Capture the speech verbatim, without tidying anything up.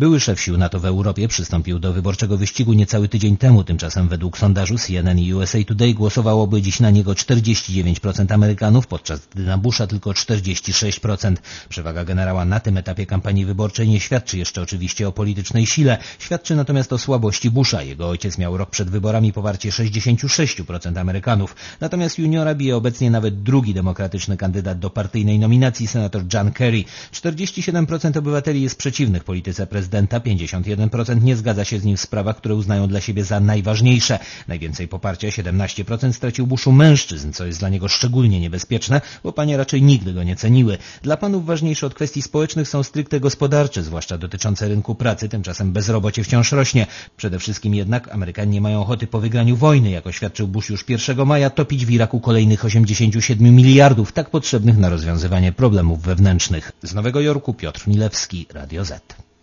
Były szef sił NATO w Europie przystąpił do wyborczego wyścigu niecały tydzień temu. Tymczasem według sondażu C N N i U S A Today głosowałoby dziś na niego czterdzieści dziewięć procent Amerykanów, podczas gdy na Busha tylko czterdzieści sześć procent. Przewaga generała na tym etapie kampanii wyborczej nie świadczy jeszcze oczywiście o politycznej sile. Świadczy natomiast o słabości Busha. Jego ojciec miał rok przed wyborami poparcie sześćdziesiąt sześć procent Amerykanów. Natomiast juniora bije obecnie nawet drugi demokratyczny kandydat do partyjnej nominacji, senator John Kerry. czterdzieści siedem procent obywateli jest przeciwnych polityce prezydenta, pięćdziesiąt jeden procent nie zgadza się z nim w sprawach, które uznają dla siebie za najważniejsze. Najwięcej poparcia, siedemnaście procent, stracił Bushu mężczyzn, co jest dla niego szczególnie niebezpieczne, bo panie raczej nigdy go nie ceniły. Dla panów ważniejsze od kwestii społecznych są stricte gospodarcze, zwłaszcza dotyczące rynku pracy, tymczasem bezrobocie wciąż rośnie. Przede wszystkim jednak Amerykanie nie mają ochoty po wygraniu wojny, jak oświadczył Bush już pierwszego maja, topić w Iraku kolejnych osiemdziesiąt siedem miliardów, tak potrzebnych na rozwiązywanie problemów wewnętrznych. Z Nowego Jorku Piotr Milewski, Radio Z.